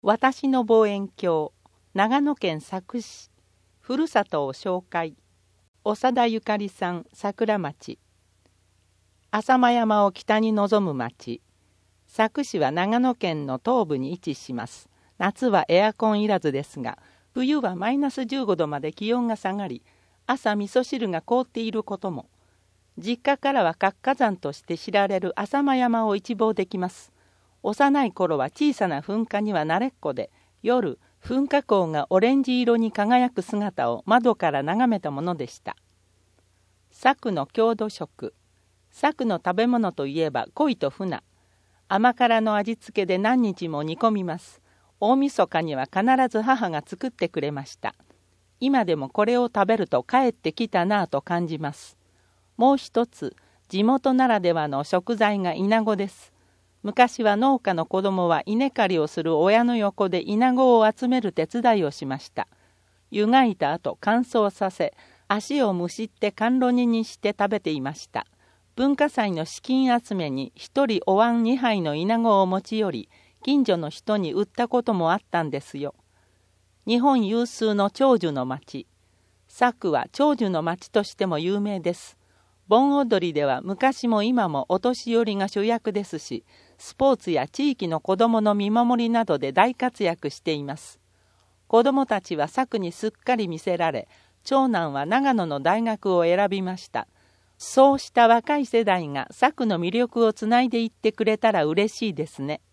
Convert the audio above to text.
私の望遠鏡、長野県佐久市、ふるさとを紹介。長田ゆかりさん、桜町。浅間山を北に望む町。佐久市は長野県の東部に位置します。夏はエアコンいらずですが、冬はマイナス15度まで気温が下がり、朝味噌汁が凍っていることも。実家からは活火山として知られる浅間山を一望できます。幼い頃は小さな噴火には慣れっこで、夜、噴火口がオレンジ色に輝く姿を窓から眺めたものでした。佐久の郷土食。佐久の食べ物といえば鯉と鮒。甘辛の味付けで何日も煮込みます。大晦日には必ず母が作ってくれました。今でもこれを食べると帰ってきたなぁと感じます。もう一つ、地元ならではの食材がイナゴです。昔は農家の子供は稲刈りをする親の横でイナゴを集める手伝いをしました。湯がいた後乾燥させ、足をむしって甘露煮にして食べていました。文化祭の資金集めに一人お椀2杯のイナゴを持ち寄り、近所の人に売ったこともあったんですよ。日本有数の長寿の町。佐久は長寿の町としても有名です。盆踊りでは昔も今もお年寄りが主役ですし、スポーツや地域の子どもの見守りなどで大活躍しています。子どもたちは佐久にすっかり魅せられ、長男は長野の大学を選びました。そうした若い世代が佐久の魅力をつないでいってくれたら嬉しいですね。